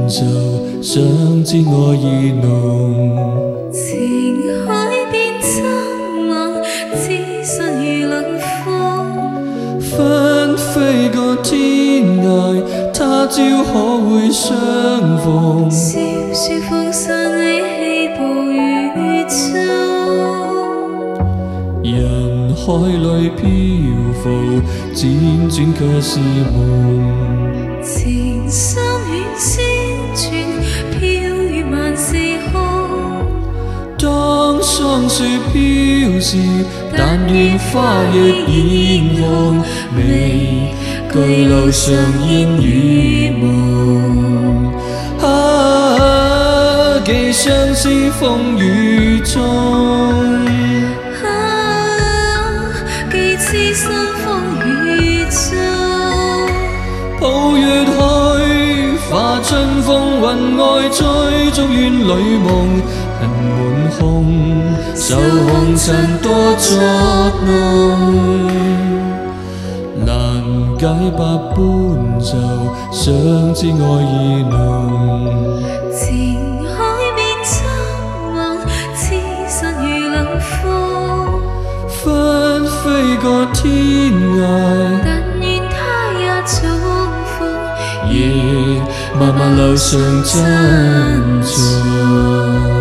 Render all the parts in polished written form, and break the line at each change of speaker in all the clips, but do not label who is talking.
就，想知我意濃。
情海變蒼茫，置身如冷風。
紛飛過天涯，他朝可會相逢？
笑說放散你氣暴雨中。
人海裏漂浮，輾轉卻是夢。
情深遠先傳，飄於萬四空。
當霜雪飄時，但願花亦艷紅。未懼路上煙雨夢。寄相思風雨中。
寄痴心風雨中。
抱月去，化春風雲外追逐怨侶夢。恨滿胸，受紅塵多作弄。難解百般愁，想知愛意濃。
情海變蒼茫，痴身如冷風。
紛飛過天涯，
但願他也重逢。
夜漫漫路上珍重。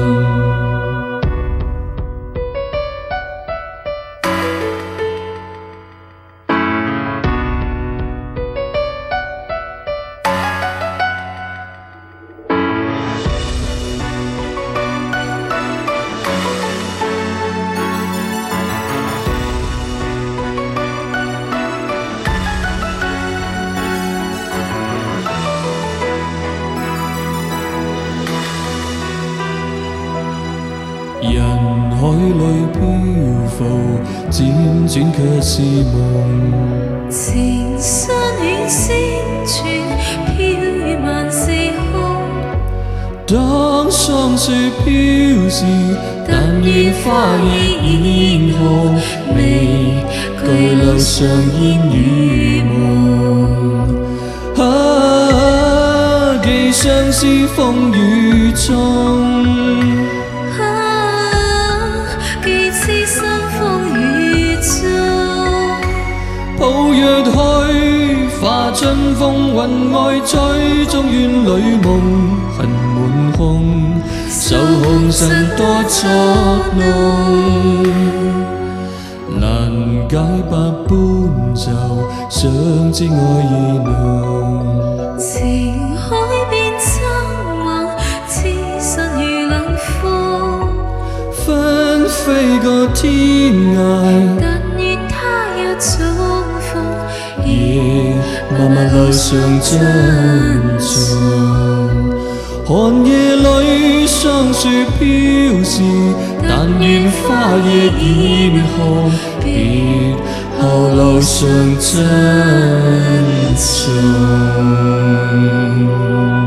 人海裏漂浮，輾轉卻是夢。
情深遠先傳，飄於萬四空。
當霜雪飄時，但願花亦艷紅。未懼路上煙雨夢。寄相思風雨中。
寄痴心風雨中。
抱月去，化春風雲外追逐怨侶夢。恨滿胸，受紅塵多作弄。難解百般愁，想知愛意濃。
情海變蒼茫，痴身如冷風。
紛飛過天涯，
但願他也重逢。
夜漫漫路上珍重。寒夜裏霜雪飄時，但願花亦艷紅。別後路上珍重。